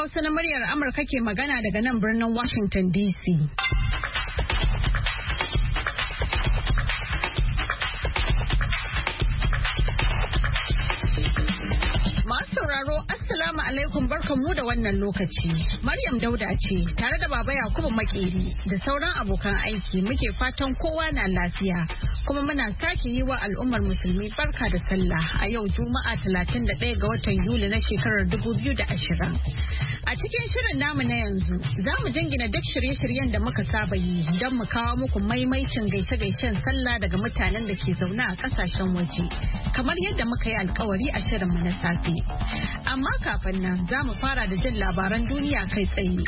Hausa na muryar Amurka ke magana daga nan birnin Washington DC. Assalamu alaikum barkanmu da wannan lokaci. Maryam Dauda ce tare da Baba Yakubu Makeri da sauran abokan aiki muke fatan kowa na lafiya. Kuma muna sake yi wa al'ummar musulmi barka da sallah a yau Juma'a 31 ga watan Yuli na shekarar 2020. A cikin shirin namu na yanzu za mu jingina duk shirye-shiryen da muka saba yi don mu kawo muku maimaicin gaishe-gaishen sallah daga mutanen da ke zaune a kasashen waje. Kamar yadda muka yi alkawari a shirinmu na safe. Amma kafin nan za mu fara da jin labaran duniya kai tsaye.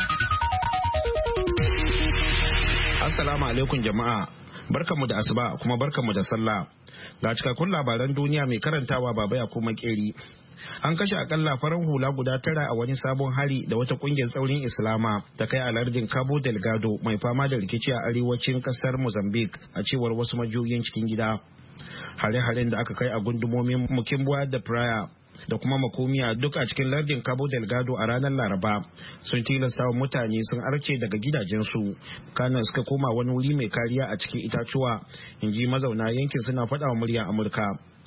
Assalamu alaikum jama'a. Barkanmu da asuba kuma barkanmu da sallah. Ga cikakkun labaran duniya mai karantawa Baba Yakubu Makeri. An kashe akalla farar hula guda 9 a wani sabon hari da wata kungiyar tsaurin Islama ta kai a lardin Cabo Delgado mai fama da rikici a arewacin kasar Mozambique a cewar wasu majiyoyin cikin gida. Hare-haren da aka kai a gundumomin Mukimbuwa da Praia da kuma Makomiya duk a cikin lardin Cabo Delgado a ranar Laraba sun tilasta wa mutane sun arce daga gidajensu kanan suka koma wani wuri mai kariya a cikin itatuwa, inji mazauna yankin suna faɗa wa muryar Amurka.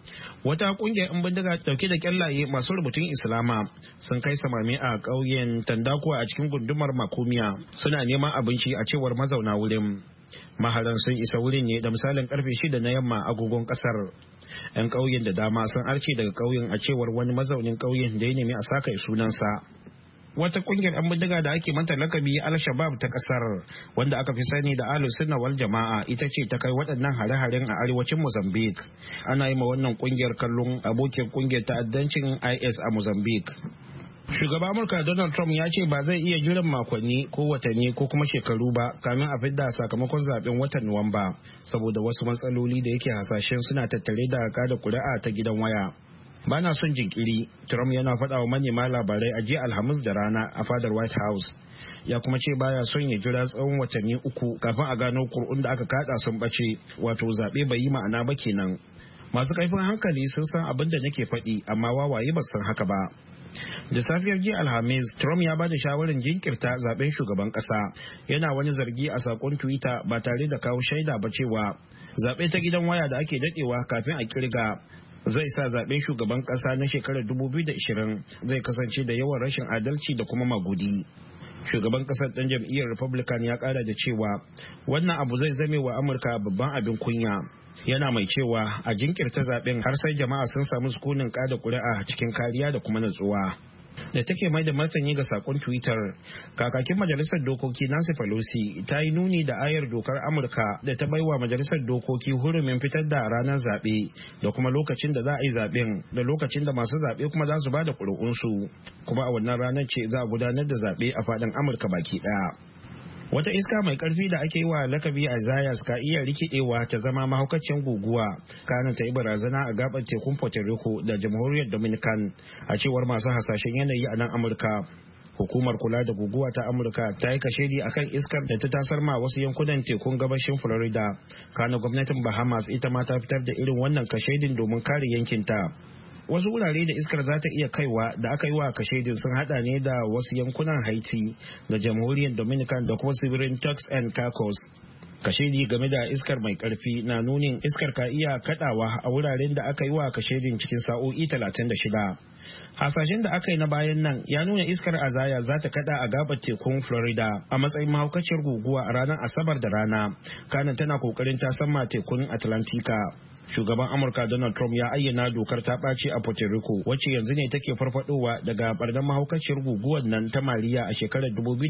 Wata kungiyar 'yan bindiga dauke da kyallaye masu rubutun Islama sun kai samami a ƙauyen Tandakuwa a cikin gundumar Makomiya suna neman abinci a cewar mazauna wurin. Maharan sun isa wurin ne da misalin karfe 6 na yamma agogon kasar. 'Yan ƙauyen da dama sun arce daga ƙauyen a cewar wani mazaunin ƙauyen da ya nemi a saka sunansa. Wata kungiyar 'yan bindiga da ake mata lakabi Al-Shabab ta kasar wanda aka fi sani da Ahlus Sunna wal Jama'a ita ce ta kai waɗannan hare-haren a arewacin Mozambique. Ana yi ma wannan kungiyar kallon abokin kungiyar ta'addancin IS a Mozambique. Shugaban Amurka Donald Trump ya ce ba zai iya jiran makonni ko watanni ko kuma shekaru ba kamin a fidda sakamakon zaben watan Nuwamba saboda wasu matsaloli da yake hasashen suna tattare da kada kuri'a ta gidan waya. Bana son jinkiri, Trump yana faɗa wa manema labarai a jiya Alhamis da rana a fadar White House. Ya kuma ce baya son ya jira tsawon watanni 3 kafin a gano kur'un da aka kada sun bace, wato zaɓe bai yi ma'ana ba kenan. Masu kaifin hankali sun san abin da nake faɗi amma wawaye ba san haka ba. Da safiyar jiya Alhamis, Trump ya bada shawarar jinkirta zaben shugaban kasa. Yana wani zargi a sakon Twitter ba tare da kawo shaida ba cewa zaɓe ta gidan waya da ake daɗewa kafin a kirga zai sa zaben shugaban kasa na shekarar 2020 zai kasance da yawan rashin adalci da kuma magudi. Shugaban kasar ɗan jam'iyyar Republican ya ƙara da cewa wannan abu zai zame wa Amurka babban abin kunya. Yana mai cewa a jinkirta zaben har sai jama'a sun samu sukunin kada kuri'a cikin kariya da kuma natsuwa. Da take mai da martani ga sakon Twitter, kakakin majalisar dokoki Nancy Pelosi ta yi nuni da ayar dokar Amurka da ta baiwa majalisar dokoki hurumin fitar da ranar zaɓe da kuma lokacin da za a yi zaɓen da lokacin da masu zaɓe kuma za su ba da ƙuri'unsu. Kuma a wannan ranar ce za a gudanar da zaɓe a faɗin Amurka baki ɗaya. Wata iska mai karfi da ake yi wa lakabi Isaias ka iya rikidewa ta zama mahaukacin guguwa kana ta yi barazana a gabar tekun Puerto Rico da jamhuriyar Dominican a cewar masu hasashen yanayi a nan Amurka. Hukumar kula da guguwa ta Amurka ta yi kashedi akan iskar da ta tasar ma wasu yankunan tekun gabashin Florida. Kana gwamnatin Bahamas ita ma ta fitar da irin wannan kashedin domin kare yankinta. Wasu wurare da iskar za ta iya kaiwa da aka yi wa kashedin sun hada ne da wasu yankunan Haiti da jamhuriyar Dominican da kuma tsibirin Turks and Caicos. Kashedi game da iskar mai karfi na nunin iskar ka iya kadawa a wuraren da aka yi wa kashedin cikin sa'o'i 36. Hasashen da aka yi na bayan nan ya nuna iskar Azaya za ta kada a gabar tekun Florida a matsayin mahaukaciyar guguwa a ranar Asabar da rana. Kanan tana kokarin ta sama tekun Atlantika. Shugaban Amurka Donald Trump ya ayyana dokar ta ɓaci a Puerto Rico wacce yanzu ne take farfadowa daga barnar mahaukaciyar guguwar nan ta Maria a shekarar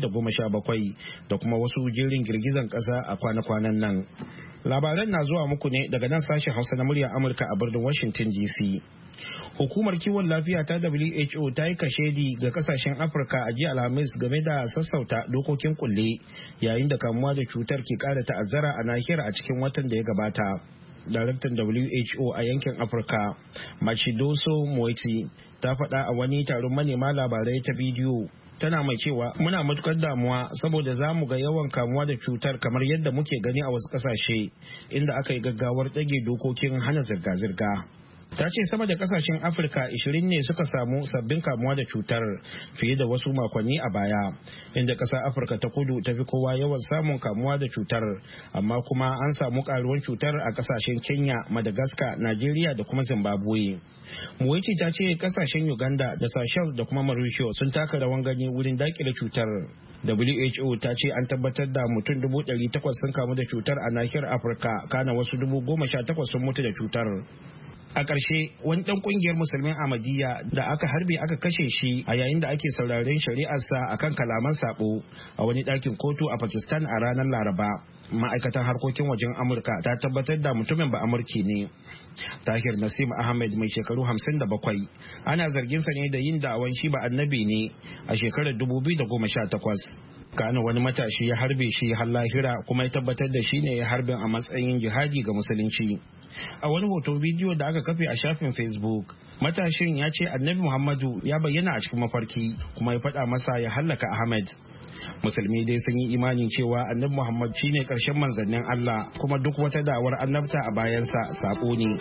2017 da kuma wasu jerin girgizan ƙasa a kwana-kwanan nan. Labaran na zuwa muku ne daga nan sashen Hausa na muryar Amurka a birnin Washington DC. Hukumar kiwon lafiya ta WHO ta yi kashedi ga kasashen Afirka a jiya Alhamis game da sassauta dokokin kulle yayin da kamuwa da cutar ke ƙara ta'azzara a nahiyar a cikin watan da ya gabata. Daraktan WHO a yankin Afirka, Matshidiso Moeti, ta faɗa a wani taron manema labarai ta bidiyo. Tana mai cewa muna matukar damuwa saboda za mu ga yawan kamuwa da cutar kamar yadda muke gani a wasu ƙasashe inda aka yi gaggawar ɗage dokokin hana zirga-zirga. Ta ce sama da kasashen Afirka 20 ne suka samu sabbin kamuwa da cutar fiye da wasu makonni a baya, inda ƙasar Afirka ta kudu ta fi kowa yawan samun kamuwa da cutar, amma kuma an samu karuwan cutar a kasashen Kenya, Madagascar, Najeriya da kuma Zimbabwe. Muwaici ta ce kasashen Uganda da Seychelles da kuma Mauritius sun taka rawan gani wurin dakile cutar. WHO ta ce an tabbatar da mutum 800 sun kamu da cutar a nahiyar Afirka, kana wasu 18,000 sun mutu da cutar. A ƙarshe, wani ɗan ƙungiyar musulmin Ahmadiyya da aka harbe aka kashe shi a yayin da ake sauraren shari'arsa akan kalaman sabo a wani ɗakin kotu a Pakistan a ranar Laraba. Ma'aikatan harkokin wajen Amurka ta tabbatar da mutumin ba Amurki ne. Tahir Nasim Ahmed mai shekaru 57 ana zarginsa ne da yin da'awan shi ba annabi ne a shekarar 2018. Kana wani matashi ya harbe shi har lahira kuma ya tabbatar da shi ne ya harbin a matsayin jihadi ga musulunci. A wani hoton bidiyo da aka kafe a shafin Facebook, matashin ya ce annabi Muhammadu ya bayyana a cikin mafarki kuma ya faɗa masa ya hallaka Ahmed. Musulmi dai sun yi imanin cewa annabi Muhammad shine ƙarshen manzannin Allah, kuma duk wata da'awar annabta a bayansa sabo ne.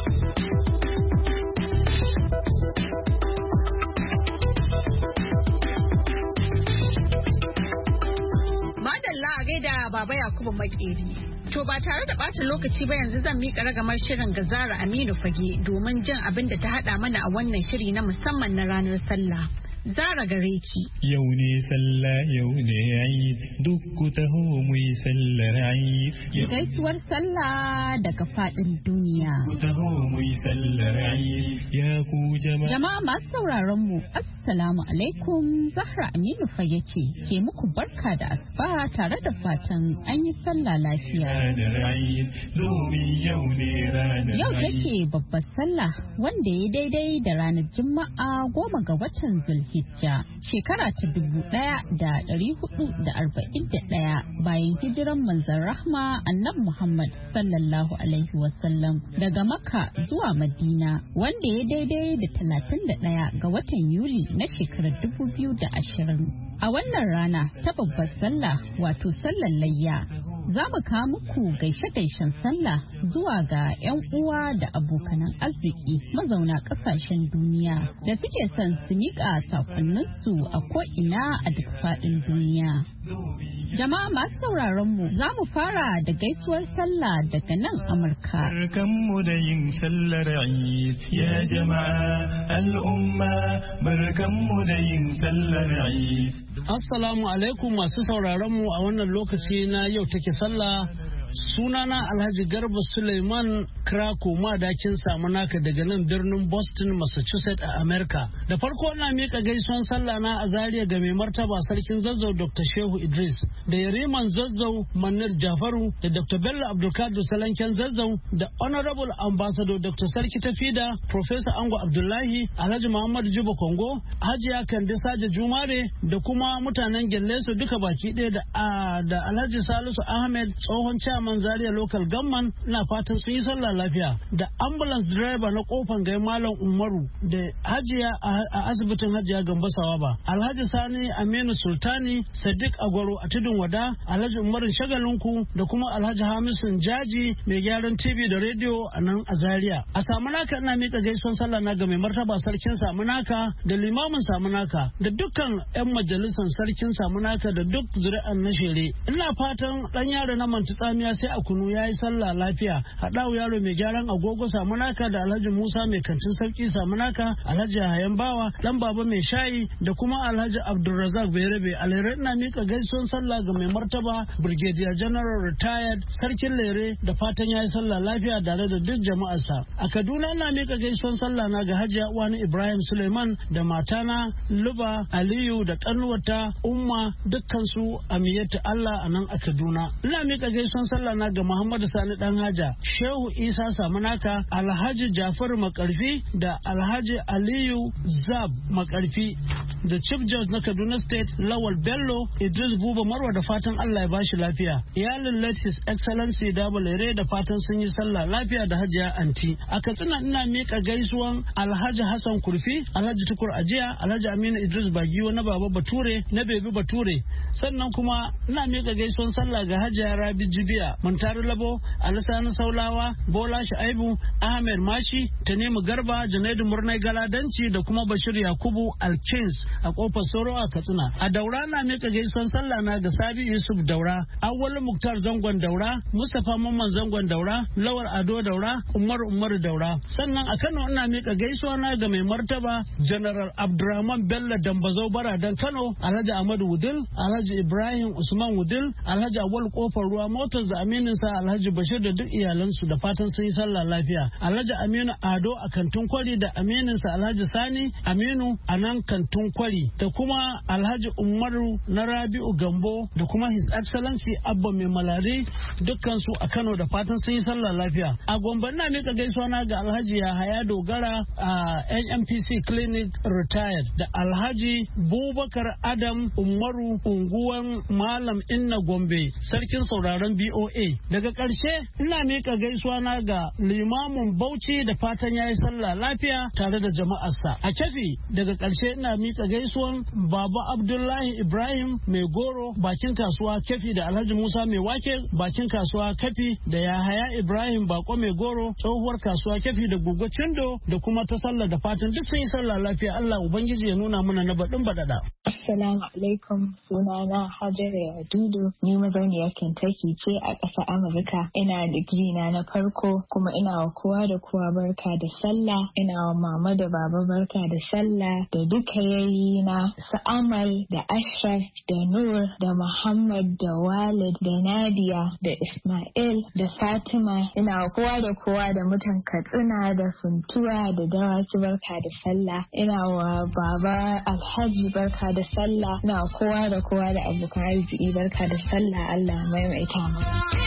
Da Baba Yakubu Makeri. To ba tare da ɓata lokaci ba yanzu zan miƙa ragamar shirin ga Zara Aminu Fage domin jin abin da ta haɗa mana a wannan shiri na musamman na ranar sallah. Zara gare ki. Yau ne sallah yau ne Eid duk ku taho mu yi sallar Eid. Gaisuwar sallah daga fadin duniya. Ku taho mu yi sallar Eid ya ku jama'a. Jama'a masu sauraron mu assalamu alaikum, Zahra Aminu Fage ce ke muku barka da asuba tare da fatan an yi sallah lafiya. Yau take babbar sallah wanda ya daidai da ranar Juma'a 10 ga watan Zulhijja shekara ta 1441 bayan hijiran manzon rahma annabi Muhammad sallallahu alaihi wasallam daga Makka zuwa Madina, wanda ya daidai da 31 ga watan Yuli na shekarar 2020. A wannan rana ta babbar sallah wato sallar layya, za mu kawo muku gaishe-gaishen sallah zuwa ga 'yan uwa da abokanan arziki mazauna ƙasashen duniya da suke son su miƙa saƙonninsu a ko'ina a duk faɗin duniya. Jama'a masu sauraron mu za mu fara da gaisuwar sallah daga nan Amurka. Barkanmu da yin sallar Eid ya jama'a al'umma, barkanmu da yin sallar Eid. Assalamu alaikum masu sauraron mu a wannan lokaci na yau take sallah. Sunana Alhaji Garba Suleiman Krako madakin Samunaka daga nan birnin Boston, Massachusetts a America. Da farko na mika gaisuwan sallah na a Zaria ga mai martaba sarkin Zazzau Dr. Shehu Idris da Yariman Zazzau Manir Jafaru da Dr. Bello Abdulkadir Salanken Zazzau da Honorable Ambassador Dr. Sarki Tafida, Professor Ango Abdullahi, Alhaji Muhammad Juba Kongo, Hajiya Kande Saja Jumare da kuma mutanen Gellesu duka baki ɗaya da Alhaji Salisu Ahmed tsohon chairman Zaria Local Government, na fatan sun yi sallah lafiya, da ambulance driver na kofan gai Malam Umaru da Hajiya a asibitin Hajiya Gambo Sawaba, Alhaji Sani Aminu Sultani, Sadiq Agwaro a Tudun Wada, Alhaji Umaru Shagalinku da kuma Alhaji Hamisu Jaji mai gyaran TV da rediyo a nan a Zaria. A Samunaka ina mika gaisuwan sallah na ga mai martaba sarkin Samunaka da limamin Samunaka da dukkan 'yan majalisar sarkin Samunaka da duk zuri'an na shere. Ina fatan dan yaro na Mantutsamiya sai a kunu ya yi sallah lafiya. Haɗawu yaro mai gyaran agogo Samunaka da Alhaji Musa mai kantin sauki Samunaka, Alhaji Hayan Bawa, dan baba mai shayi da kuma Alhaji Abdulrazak Berebe. Alherai ina mika gaisuwan sallah ga mai martaba Brigadier General Retired Sarkin Lere da fatan ya yi sallah lafiya tare da duk jama'arsa. A Kaduna ina mika gaisuwan sallah na ga Hajiya Uwani Ibrahim Suleiman da matana Luba Aliyu da kanuwata Umma, dukkan su amiyatu Allah a nan a Kaduna. Ina mika gaisuwan sallah na ga Muhammadu Sani Dan Haja, Shehu Isa Samunaka, Alhaji Jafar Makarfi da Alhaji Aliyu Zab Makarfi da Chief Judge na Kaduna State Lawal Bello Idris Buba Marwa da fatan Allah ya bashi lafiya. Iyalin late His Excellency Dabalere da fatan sun yi sallah lafiya da Hajiya Anti. A Katsina ina mika gaisuwan Alhaji Hassan Kurfi, Alhaji Tukur Ajiya, Alhaji Aminu Idris Bagiwa na Baba Bature na Bebi Bature. Sannan kuma ina mika gaisuwan sallah ga Hajiya Rabi Jibiya Khadija Muntari Labo, Alisani Saulawa, Bola Shaibu, Ahmed Mashi, Tanimu Garba, Junaidu Murnai Galadanci da kuma Bashir Yakubu Alkins a kofar Soro a Katsina. A Daura na mika gaisuwan sallah na ga Sabi Yusuf Daura, Awwal Muktar Zangon Daura, Mustapha Mamman Zangon Daura, Lawal Ado Daura, Umar Daura. Sannan a Kano ina mika gaisuwa na ga mai martaba General Abdurrahman Bello Dambazau Baradan Kano, Alhaji Ahmadu Wudil, Alhaji Ibrahim Usman Wudil, Alhaji Awal Kofar Ruwa Motors da Aminin sa Alhaji Bashir da duk iyalansu da fatan sun yi sallah lafiya. Alhaji Aminu Ado a Kantun Kwari da Aminin sa Alhaji Sani Aminu a nan Kantun Kwari da kuma Alhaji Umaru na Rabi'u Gambo da kuma His Excellency Abba Mai Malari dukkan su a Kano da fatan sun yi sallah lafiya. A Gombe na mika gaisuwa na ga Alhaji Yahaya Dogara a NMPC Clinic Retired da Alhaji Bubakar Adam Umaru unguwan Malam Inna Gombe sarkin sauraron BOA. Daga ƙarshe ina mika gaisuwa na ga limamin Bauchi da fatan yayi sallah lafiya tare da jama'arsa. A Kefi daga ƙarshe ina mika gaisuwan Baba Abdullahi Ibrahim Mai Goro bakin kasuwa Kefi da Alhaji Musa Mai Wake bakin kasuwa Kefi da Yahaya Ibrahim Bako Mai Goro tsohuwar kasuwa Kefi da Gugu Cindo da kuma ta sallah da fatan duk sun yi sallah lafiya. Allah Ubangiji ya nuna mana na baɗin baɗaɗa. Assalamu alaikum, sunana Hajara Yadudu, ni mazauniyar Kentucky ce a ƙasar Amurka. Ina digiri na farko kuma ina wa kowa da kowa barka da sallah. Ina wa mama da baba barka da sallah da duka yayi na su Amal da Ashraf da Nur da Muhammad da Walid da Nadia da Ismail da Fatima. Ina wa kowa da kowa da mutan Katsina da Funtuwa da Dawaki barka da sallah. Ina wa baba Alhaji barka da sallah. Ina wa kowa da kowa da abokan arziki barka da sallah. Allah maimaita mu.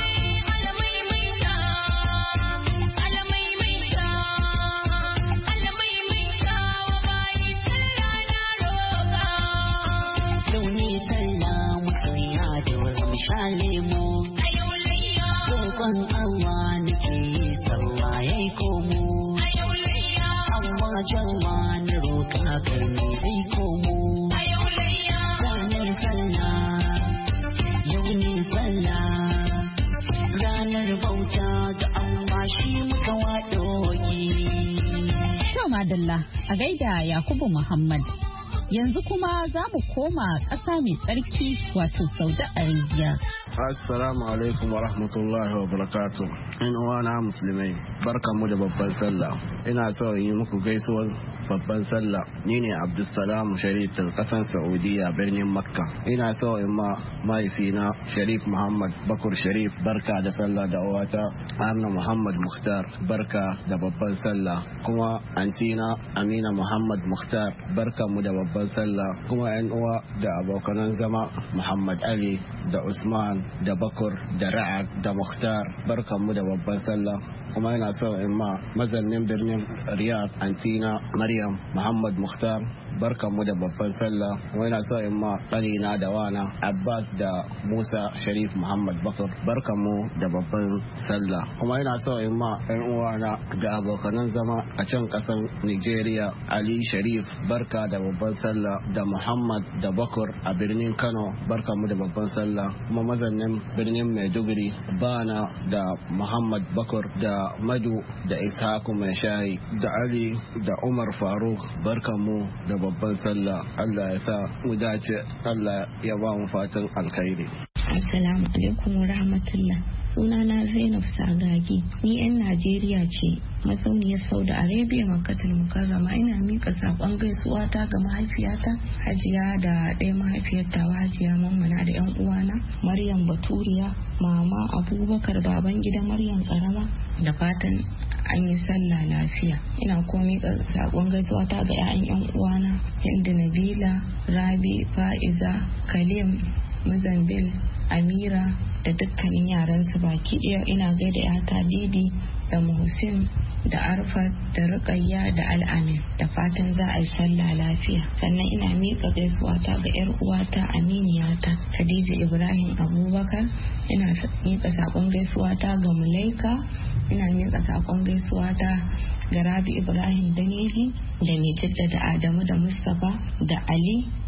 Madalla a gaida Yakubu Muhammad. Yanzu kuma za mu koma ƙasa mai tsarki wato Saudi Arabia. Assalamu alaikum wa rahmatullahi wa barakatuh. In uwana musulmai, barkanmu da babban sallah. Ina so in yi muku gaisuwar babban sallah. Ni ne Abdulsalam Sharif daga ƙasar Saudiya birnin Makka. Ina so in ma mahaifina Sharif Muhammad Bakur Sharif barka da sallah da uwata Amina Muhammad Mukhtar barka da babban sallah. Kuma antina Amina Muhammad Mukhtar barkanmu da babban sallah. Kuma yan uwa da abokanan zama Muhammad Ali da Usman da Bakur da Ra'ad da Mukhtar barkanmu da babban sallah. Kuma yana so in ma mazannin birnin Riyadh antina Maryam Muhammad Mukhtar barkanmu da babban sallah. Kuma yana so in ma ƙanina da wana Abbas da Musa Sharif Muhammad Bakur barkanmu da babban sallah. Kuma yana so in ma ɗan uwana da abokanan zama a can ƙasar Nigeria Ali Sharif barka da babban sallah da Muhammad da Bakur a birnin Kano barkanmu da babban sallah. Kuma mazannin birnin Maiduguri Bana da Muhammad Bakur da Madu da Ishaku Mai Shayi da Ali da Umar Faruk barkanmu da babban sallah. Allah ya sa mu dace, Allah ya ba mu fatan alkhairi. Assalamu alaikum wa rahmatullah. Sunana Zainab Sagagi. Ni 'yan Najeriya ce, mazauniyar Saudi Arabia Makkatul Mukarrama. Ina mika sakon gaisuwa ta ga mahaifiyata Hajiya da ɗaya mahaifiyarta Hajiya Mammana da 'yan uwana Maryam Baturiya, Mama Abubakar baban gida Maryam Karama. Da fatan an yi sallah lafiya. Ina kuma mika sakon gaisuwa ta ga 'ya'yan 'yan uwana Hindu Nabila, Rabi, Fa'iza, Kalim, Muzambil, Amira da dukkanin yaran su baki ɗaya. Ina gaida yata Didi da Muhsin da Arfat da Ruqayya da Al'amin. Da fatan za a yi sallah lafiya. Sannan ina miƙa gaisuwa ta ga yar uwata aminiyata Khadija Ibrahim Abubakar. Ina miƙa sakon gaisuwa ta ga Mulaika. Ina miƙa sakon gaisuwa ta ga Rabi Ibrahim Daneji da Mijidda da Adamu da Mustapha da Ali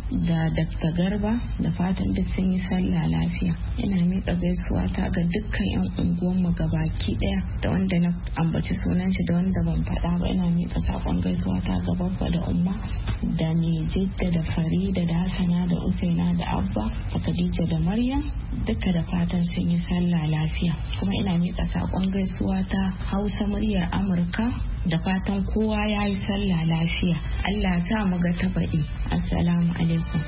da Dr. Garba, da fatan duk sun yi sallah lafiya. Ina miƙa gaisuwa ta ga dukkan 'yan unguwanmu gabaki ɗaya, da wanda na ambaci sunan shi da wanda ban faɗa ba. Ina miƙa saƙon gaisuwa ta ga babba da umma, da Jidda da Farida da Hassana da Usaina da Abba da Khadija da Maryam, duka da fatan sun yi sallah lafiya. Kuma ina miƙa saƙon gaisuwa ta Hausa muryar Amurka, da fatan kowa ya yi sallah lafiya. Allah sa mu ga tabaɗi. Assalamu alaikum.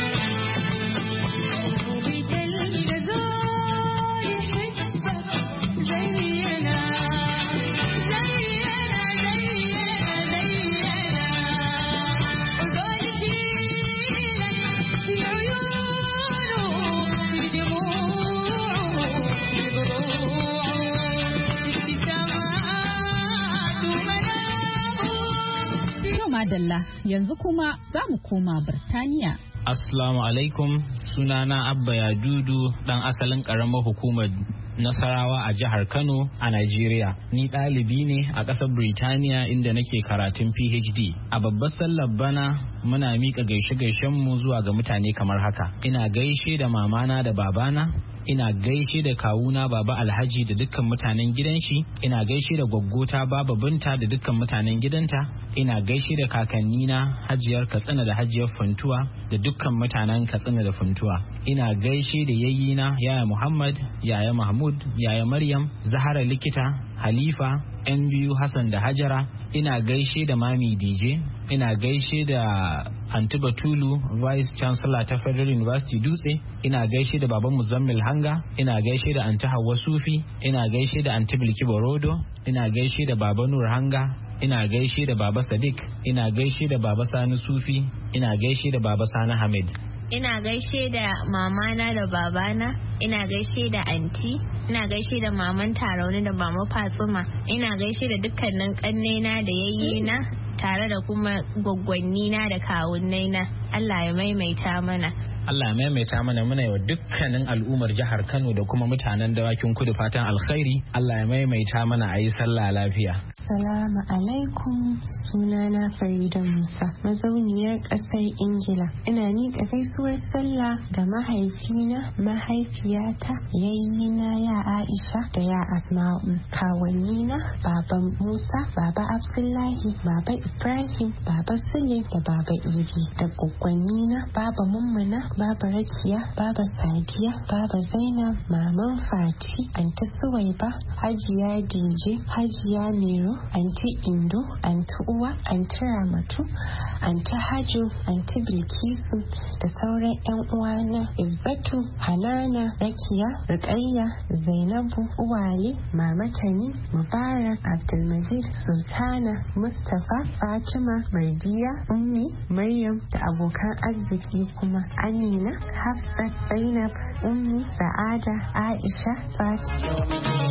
Madalla, yanzu kuma za mu koma Birtaniya. Assalamu alaikum, sunana Abba Yadudu, dan asalin karamar hukumar Nasarawa a jihar Kano a Najeriya. Ni ɗalibi ne a ƙasar Birtaniya inda nake karatun PhD. A babbar sallar bana muna miƙa gaishe-gaishenmu zuwa ga mutane kamar haka. Ina gaishe da mamana da babana, ina gaishe da kawuna Baba Alhaji da dukkan mutanen gidan shi, ina gaishe da gwaggota Baba Binta da dukkan mutanen gidanta, ina gaishe da kakannina Hajiyar Katsina da Hajiyar Funtuwa da dukkan mutanen Katsina da Funtuwa. Ina gaishe da yayyina Yaya Muhammad, Yaya Mahmud, Yaya Maryam, Zahara Likita, Halifa, yan biyu Hassan da Hajara. Ina gaishe da Mami DJ, ina gaishe da Anti Batulu, Vice Chancellor ta Federal University Dutse, ina gaishe da Baban Muzammil Hanga, ina gaishe da Anti Hawwa Sufi, ina gaishe da Anti Bilki Borodo, ina gaishe da Baba Nur Hanga, ina gaishe da Baba Sadiq, ina gaishe da Baba Sani Sufi, ina gaishe da Baba Sani Hamid. Ina gaishe da mamana da babana, ina gaishe da anti, ina gaishe da maman Tarauni da mama Fatsuma, ina gaishe da dukkanin kannena da yayyena tare da kuma gwaggwannina da kawunnaina. Allah ya maimaita mana. Allah ya maimaita mana, muna yi wa dukkanin al'ummar jihar Kano da kuma mutanen Dawakin Kudu fatan alkhairi. Allah ya maimaita mana a yi sallah lafiya. Salamu alaikum, sunana Farida Musa, mazauniyar ƙasar Ingila. Ina miƙa gaisuwar sallah ga mahaifina, mahaifiyata, yayyina ya Aisha da ya Asma'u, kawannina Baba Musa, Baba Abdullahi, Baba Ibrahim, Baba Sule da Baba Idi, da gwaggwannina Baba Mummuna, Baba Rakiya, Baba Sadiya, Baba Zainab, Maman Fati, Anti Suwaiba, Hajiya Dije, Hajiya Mero, Anti Indo, Anti Uwa, Anti Ramatu, Anti Haju, Anti Bilkisu da sauran 'yan uwana Izzatu, Hanana, Rakiya, Rukayya, Zainabu, Uwale, Mama Tani, Mubarak, Abdulmajid, Sultana, Mustapha, Fatima, Mardiya, Ummi, Maryam da abokan arziki kuma Amina, Hafsat, Zainab, Ummi, Sa'ada, Aisha, Fatima.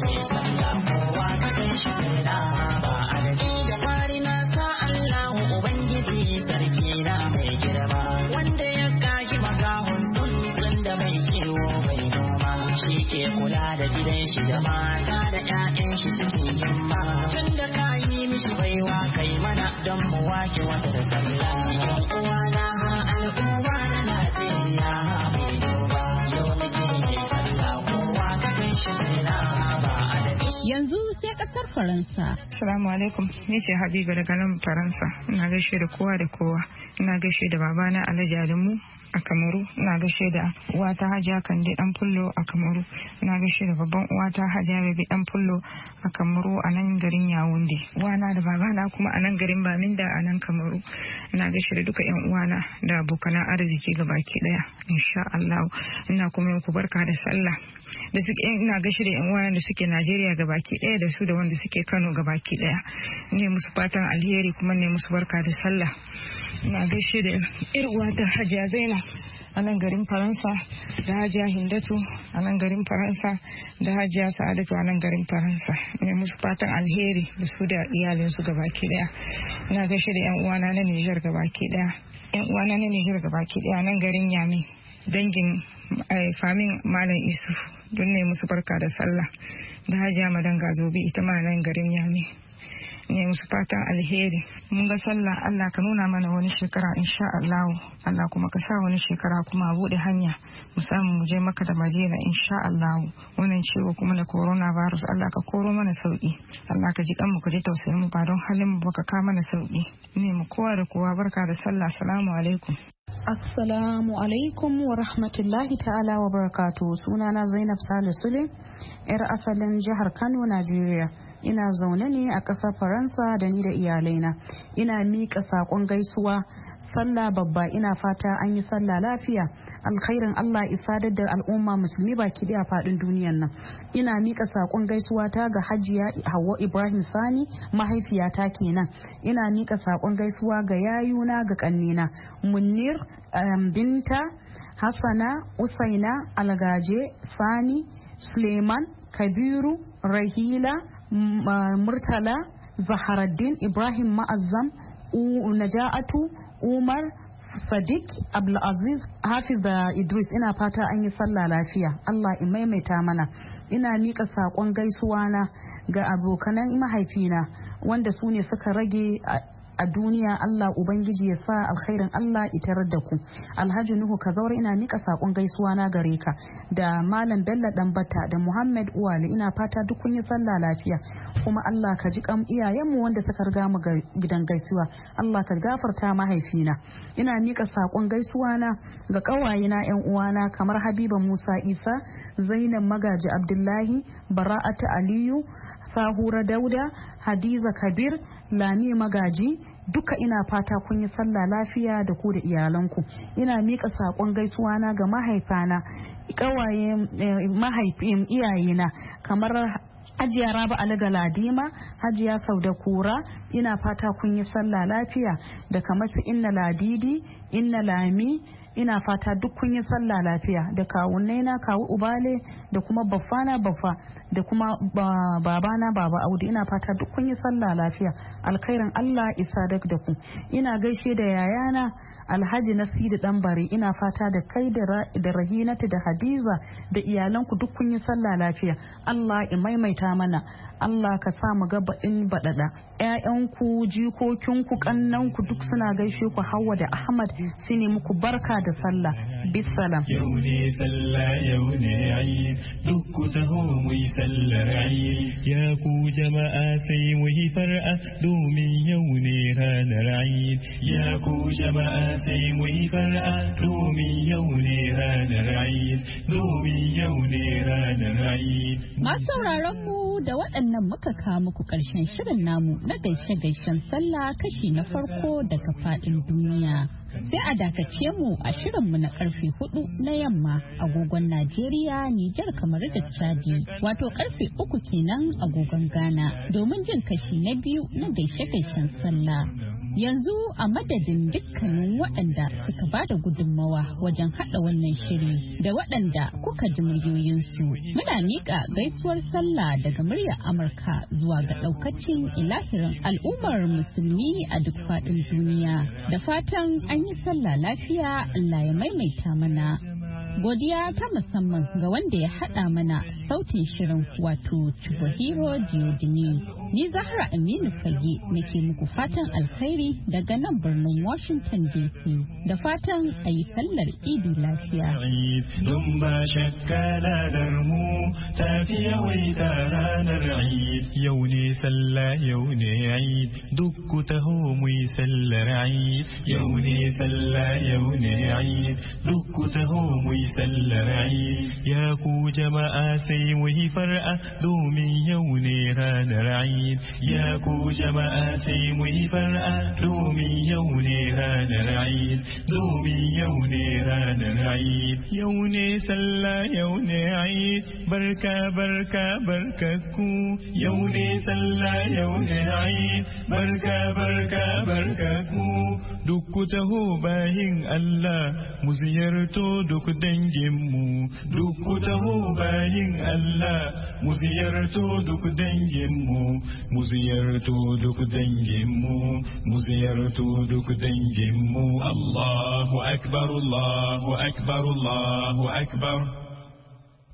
Ke kula da gidan shi da mata da 'ya'yan shi cikin himma, tun da ka yi mishi baiwa kai mana don mu wake wata da sallah. Uwa na al'umma na Najeriya mai duba, yau nake mai sallah kowa ka kai shi na ba adadi. Yanzu sai kasar Faransa. Assalamu alaikum, ni ce Habiba daga nan Faransa. Ina gaishe da kowa da kowa. Ina gaishe da babana Alhaji Adamu a Kamaru, ina gaishe da uwata Hajiya Kande dan Fullo a Kamaru, ina gaishe da babban uwata Hajiya Rabi dan Fullo a Kamaru a nan garin Yaounde, uwana da babana kuma a nan garin Baminda a nan Kamaru. Ina gaishe da duka yan uwana da abokanan arziki gabaki daya, insha Allah. Ina kuma muku barka da sallah da suke, ina gaishe da yan uwana da suke Najeriya gabaki daya da su da wanda suke Kano gabaki daya. Ne musu fatan alheri kuma ne musu barka da sallah. Ina gaishe da yar uwata Hajiya Zainab a nan garin Faransa, da Hajiya Hindatu a nan garin Faransa, da Hajiya Sa'adatu a nan garin Faransa. Ne musu fatan alheri da su da iyalinsu gabaki daya. Ina gaishe da yan uwana na Niger gabaki daya. Yan uwana na Niger gabaki daya nan garin Yami, dangin famin Malam Isu, don ne musu barka da sallah. Da Hajiya Madan Gazobi ita ma nan garin Yami. ne musu fatan alheri. Mun ga sallah, Allah ka nuna mana wani shekara insha Allah. Allah kuma ka sa wani shekara kuma a bude hanya mu samu mu je Makka da Madina insha Allah. Wannan ciwo kuma na coronavirus Allah ka koro mana sauki. Allah ka ji kan mu ka ji tausayin mu ba don halin mu ka ka mana sauki. Ne mu kowa da kowa barka da sallah. Assalamu alaikum. Assalamu alaikum wa rahmatullahi ta'ala wa barakatuh. Sunana Zainab Sale Sule, 'yar asalin jihar Kano, Najeriya. Ina zaune ne a ƙasar Faransa da ni da iyalaina. Ina miƙa saƙon gaisuwa sallah babba, ina fata an yi sallah lafiya. Alkhairin Allah isadar da al'umma musulmi baki daya faɗin duniyan nan. Ina miƙa saƙon gaisuwa ta ga Hajiya Hauwa Ibrahim Sani, mahaifiyata kenan. Ina miƙa saƙon gaisuwa ga yayuna ga ƙannena Munir, Binta, Hassana, Usaina, Algaje, Sani, Suleiman, Kabiru, Rahila, Murtala, Zaharaddin, Ibrahim Ma'azzam, Naja'atu, Umar, Sadiq, Abdulaziz, Hafiz da Idris. Ina fata an yi sallah lafiya. Allah in maimaita mana. Ina miƙa saƙon gaisuwa na ga abokanan mahaifina wanda su ne suka rage a duniya. Allah Ubangiji ya sa alkhairin Allah itarar da ku. Alhaji Nuhu Kazaure, ina mika sakon gaisuwa na gare ka, da Malam Bello Dambata da Muhammad Uwali. Ina fata duk kun yi sallah lafiya, kuma Allah ka ji kam iyayenmu wanda suka riga mu gidan gaisuwa. Allah ka gafarta mahaifina. Ina mika sakon gaisuwa na ga kawayena yan uwana kamar Habiba Musa Isa, Zainab Magaji Abdullahi, Bara'atu Aliyu, Sahura Dauda, Hadiza Kabir, Lami Magaji. Duka ina fata kun yi sallah lafiya da ku da iyalanku. Ina mika sakon gaisuwa na ga mahaifana, kawaye mahaifin iyayena kamar Hajiya Rabi Ali Galadima, Hajiya Sauda Kura. Ina fata kun yi sallah lafiya da kamar su Inna Ladidi, Inna Lami. Ina fata duk kun yi sallah lafiya da kawunnai na kawu Ubale da kuma baffana baffa da kuma babana Baba Audu. Ina fata duk kun yi sallah lafiya. Alkhairin Allah isa da ku. Ina gaishe da yayana Alhaji Nasiru Danbare. Ina fata da kai da Rahinatu da Hadiza da iyalanku duk kun yi sallah lafiya. Allah ya maimaita mana. Allah ka sa mu ga baɗin baɗaɗa. ‘Ya'yanku, jikokinku, ƙannanku duk suna gaishe ku. Hawwa da Ahmad su ne muku barka da sallah. Bisalam. Yau ne sallah, yau ne Eid, duk ku taho mu yi sallar Eid. Ya ku jama'a sai mu yi far'a domin yau ne ranar Eid. Ya ku jama'a sai mu yi far'a domin yau ne ranar Eid. Domin yau ne ranar Eid. Masu sauraron mu da waɗannan muka kawo muku ƙarshen shirin namu na gaishe-gaishen sallah kashi na farko daga faɗin duniya. Sai a dakace mu a shirinmu na karfe 4 na yamma agogon Najeriya, Nijar, kamar da Chadi, wato karfe 3 kenan agogon Ghana, domin jin kashi na biyu na gaishe-gaishen sallah. Yanzu a madadin dukkanin waɗanda suka ba da gudunmawa wajen haɗa wannan shiri da waɗanda kuka ji muryoyinsu, muna miƙa gaisuwar sallah daga muryar Amurka zuwa ga ɗaukacin ilahirin al'ummar musulmi a duk faɗin duniya. Da fatan an yi sallah lafiya, Allah ya maimaita mana. Godiya ta musamman ga wanda ya haɗa mana sautin shirin, wato Chubahiro Diodini. Ni Zahra Aminu Fage nake muku fatan alkhairi daga nan birnin Washington DC. Da fatan a yi sallar Idi lafiya. Don ba shakka ladar mu tafi yawaita ranar Eid. Yau ne sallah, yau ne Eid, duk ku taho mu yi sallar Eid. Yau ne sallah, yau ne Eid, duk ku taho mu yi sallar Eid. Ya ku jama'a sai mu yi far'a domin yau ne ranar Eid. Ya ku jama'a sai mu yi far'a domin yau ne ranar Eid. Domin yau ne ranar Eid. Yau ne sallah, yau ne Eid, barka barka barka ku. Yau ne sallah, yau ne Eid, barka barka barka ku. Duk ku taho bayin Allah mu ziyarto duk danginmu. Duk ku taho bayin Allah mu ziyarto duk danginmu. Mu ziyarto duk danginmu. Mu ziyarto duk danginmu. Allahu akbar, Allahu akbar, Allahu akbar.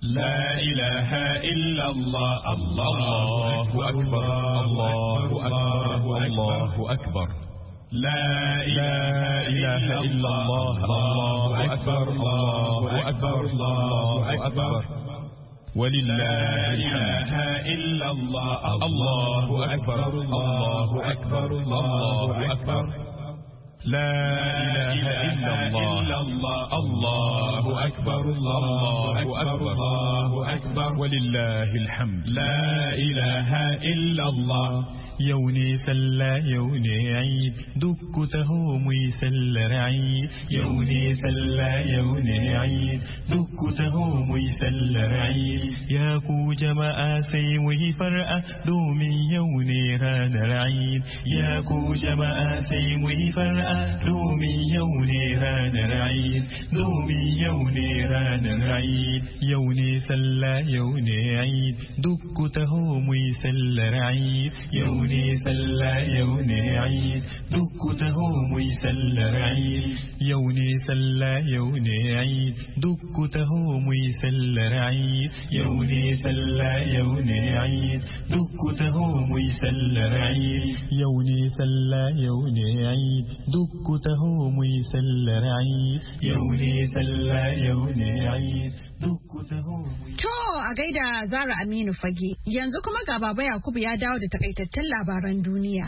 لا إله إلا الله الله أكبر الله أكبر الله أكبر لا إله إلا الله الله أكبر الله أكبر الله أكبر ولله إله إلا الله الله أكبر الله أكبر الله أكبر لا إله إلا الله الله أكبر الله أكبر الله أكبر ولله الحمد لا إله إلا الله يوني سلا يوني عيد دكته ميسل رعيد يوني سلا يوني عيد دكته ميسل رعيد يا كو جماعة سيوي فرأة دومي يوني ران رعيد يا كو جماعة سيوي فرأة دومي يوني ران رعيد دومي يوني ران رعيد يوني سلا يوني عيد دكته ميسل رعيد يوني سلا يوني عيد دكته ميسل رعيد يوني سلا يوني عيد دكته ميسل رعيد يوني سلا يوني عيد دكته ميسل رعيد يوني سلا يوني عيد دكته ميسل رعيد يوني سلا يوني عيد To a gaida Zara Aminu Fage, yanzu kuma ga Baba Yakubu ya dawo da takaitattun labaran duniya.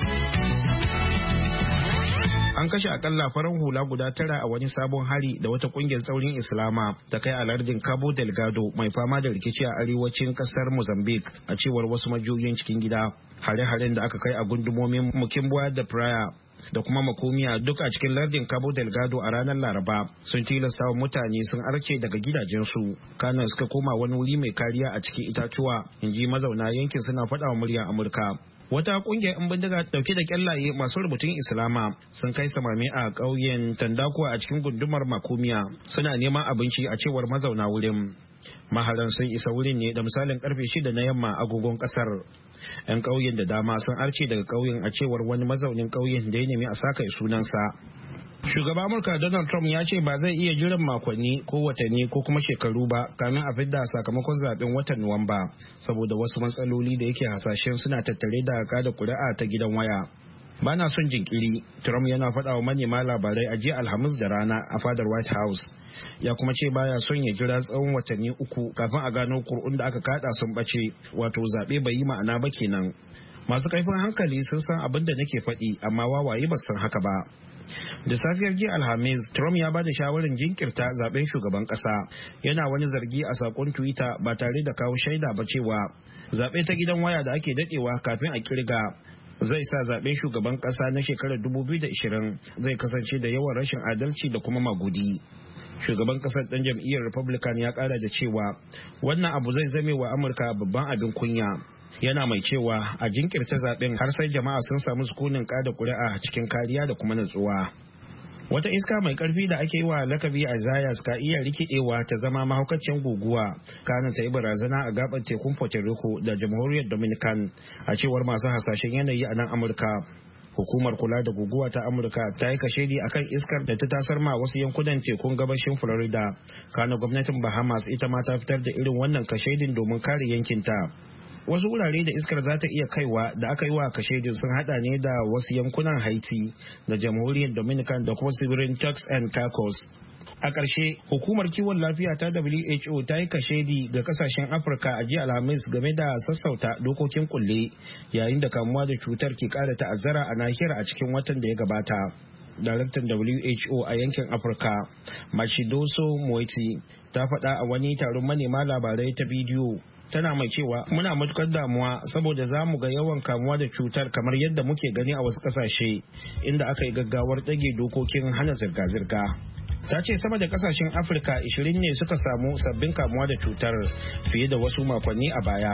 An kashe akalla farar hula guda 9 a wani sabon hari da wata kungiyar tsaurin Islama ta kai a lardin Cabo Delgado mai fama da rikici a arewacin kasar Mozambique a cewar wasu majiyoyin cikin gida. Hare-haren da aka kai a gundumomin Mukimboa da Praia da kuma Makomiya duk a cikin lardin Cabo Delgado a ranar Laraba sun tilasta wa mutane sun arce daga gidajensu kana suka koma wani wuri mai kariya a cikin itatuwa, inji mazauna yankin suna faɗa wa muryar Amurka. Wata kungiyar 'yan bindiga dauke da kyallaye masu rubutun Islama sun kai samame a ƙauyen Tandakuwa a cikin gundumar Makomiya suna neman abinci a cewar mazauna wurin. Maharan sun isa wurin ne da misalin karfe 6 na yamma agogon kasar. 'Yan ƙauyen da dama sun arce daga ƙauyen a cewar wani mazaunin ƙauyen da ya nemi a saka sunansa. Shugaban Amurka Donald Trump ya ce ba zai iya jiran makonni ko watanni ko kuma shekaru ba kamin a fidda sakamakon zaben watan Nuwamba saboda wasu matsaloli da yake hasashen suna tattare da kada kuri'a ta gidan waya. Bana son jinkiri, Trump yana faɗa wa manema labarai a jiya Alhamis da rana a fadar White House. Ya kuma ce baya son ya jira tsawon watanni 3 kafin a gano kur'un da aka kada sun bace, wato zaɓe bai yi ma'ana ba kenan. Masu kaifin hankali sun san abin da nake faɗi amma wawaye ba san haka ba. Da safiyar jiya Alhamis, Trump ya bada shawarar jinkirta zaben shugaban kasa. Yana wani zargi a sakon Twitter ba tare da kawo shaida ba cewa zaɓe ta gidan waya da ake dadewa kafin a kirga zai sa zaben shugaban kasa na shekarar 2020 zai kasance da yawan rashin adalci da kuma magudi. Shugaban kasar dan jam'iyyar Republican ya kara da cewa wannan abu zai zame wa Amurka babban abin kunya. Yana mai cewa a jinkirta zaben har sai jama'a sun samu sukunin kada kuri'a cikin kariya da kuma natsuwa. Wata iska mai karfi da ake yi wa lakabi a Zayas ka iya rikidewa ta zama mahaukacin guguwa kana ta yi barazana a gabar tekun Puerto Rico da jamhuriyar Dominican a cewar masu hasashen yanayi a nan Amurka. Hukumar kula da guguwa ta Amurka ta yi kashedi akan iskar da ta tasar ma wasu yankunan tekun gabashin Florida. Kana gwamnatin Bahamas ita ma ta fitar da irin wannan kashedin domin kare yankinta. Wasu wurare da iskar za ta iya kaiwa da aka yi wa kashedin sun hada ne da wasu yankunan Haiti da jamhuriyar Dominican da kuma tsibirin Turks and Caicos. A ƙarshe, hukumar kiwon lafiya ta WHO ta yi kashedi ga kasashen Afirka a jiya Alhamis game da sassauta dokokin kulle yayin da kamuwa da cutar ke ƙara ta'azzara a nahiyar a cikin watan da ya gabata. Daraktan WHO a yankin Afirka, Matshidiso Moeti, ta faɗa a wani taron manema labarai ta bidiyo. Tana mai cewa muna matukar damuwa saboda za mu ga yawan kamuwa da cutar kamar yadda muke gani a wasu kasashe inda aka yi gaggawar ɗage dokokin hana zirga-zirga. Ta ce sama da kasashen Afirka 20 ne suka samu sabbin kamuwa da cutar fiye da wasu makonni a baya.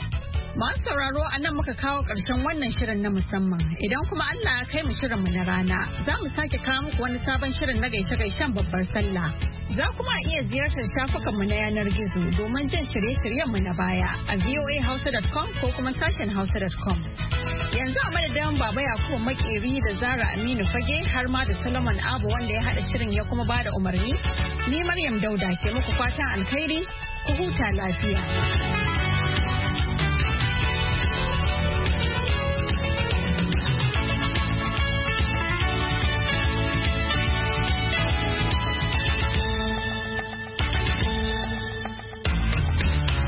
Masu sauraro a nan muka kawo ƙarshen wannan shirin na musamman. Idan kuma Allah ya kai mu shirin mu na rana, za mu sake kawo muku wani sabon shirin na gaishe-gaishen babbar sallah. Za kuma iya ziyartar shafukanmu na yanar gizo domin jin shirye-shiryenmu na baya a voahausa.com ko kuma sashen hausa.com. Yanzu a madadin Baba Yakubu Makeri da Zara Aminu Fage har ma da Solomon Abu wanda ya haɗa shirin ya kuma bada umarni, ni Maryam Dauda ke muku fatan alkhairi. ku huta lafiya.